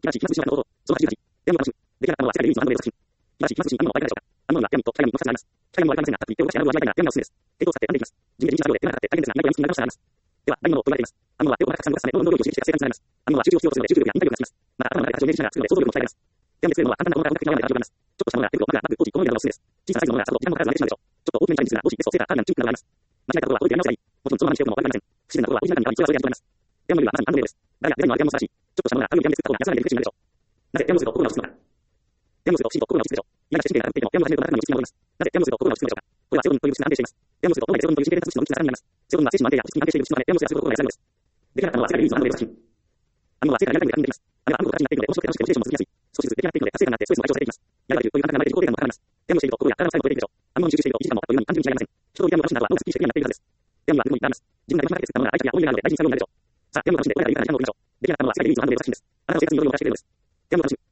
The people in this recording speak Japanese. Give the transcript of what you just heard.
東期末新のこと、その8、ヤムの話、出来上がったのは世界で唯一のアンドレイ作品。東期末新アンドのお相手でしょうか。アンドにはヤムとキャヤムの2つあります。キャヤムは言われませんが、たっぷり手を動かしてアンドを味わいたいな、ヤムのおすすめです。手を使って編んでいきます。人で人種の量で手がかかって大変ですが、何かやみつきになりましたがあります。では、大物と言われています。アンドは手を細かく重ねて、どんどん労力を刺激して活性化につながります。アンドは集中を必要とするので集中力や忍耐力がつきます。また、頭の中で過剰にしながら作るので想像力も鍛えられます。ヤムで作るのは簡単なものから本格的なものまで味わえます。ちょっとしたものが手袋、マフラー、バッグ、ポーチ、このようなのがおすすめです。小さなサイズのものがさほど時間もかからず慣れてしまうでしょう。ちょっと大きめにしたいんですが、ポーチ、ベスト、セーター、カーディガン、チューブなどがあります。間違えたことは届いてやり直せばいい。もちろんそのままにしておくのも悪くありません。不自然なことはオリジナル感にあり、それはそれで味わえます。ヤムよりはまさにアンドレイです。だが、デザインのあるヤムも素晴らしい。ちょっとしたものがあるよりヤムで作った方が安らげでリフレッシングになるでしょう。なぜヤムをすると心が落ち着くのか。ヤムをすると心が落ち着くでしょう。嫌な真剣があるって言っても、ヤムを始めると中身に落ち着きが戻ります。なぜヤムをすると心が落ち着くのでしょうか。これはセロトニンという物質が安定しています。ヤムをすると脳内でセロトニンという神経伝達物質の分泌がさらになります。セロトニンは精神の安定や落ち着きに安定している物質なので、ヤムをすることが心が安らぐのです。出来上がったのは世界で唯一のアンドレイ作品。アンドは世界のリアルタイムで確認できます。あれはアンドと形になっているので、面白くて楽しくてモチベーションも続きやすい。少しずつ出来上がっていくので達成感があってストレスも解消されていきます。やがていうという簡単な前で自己効果がも高まります。ヤムをしていると心や体の細胞を超えていくでしょう。アンドに集中していると1時間もあっという間に単純に違いません。人とヤムを楽しんだ後は脳がスッキリしてクリアになっているはずです。ヤムはルームになります。自分が手間かけて作ったものが愛着や思い入れがあるので大事に使うようになるでしょう。さあ、ヤムを楽しんでこれからいいから時間を送りましょう。出来上がったものは世界で唯一のアンドレイ作品です。あなたの生活に彩りをもたらしてくれるのです。ヤムを楽しむ。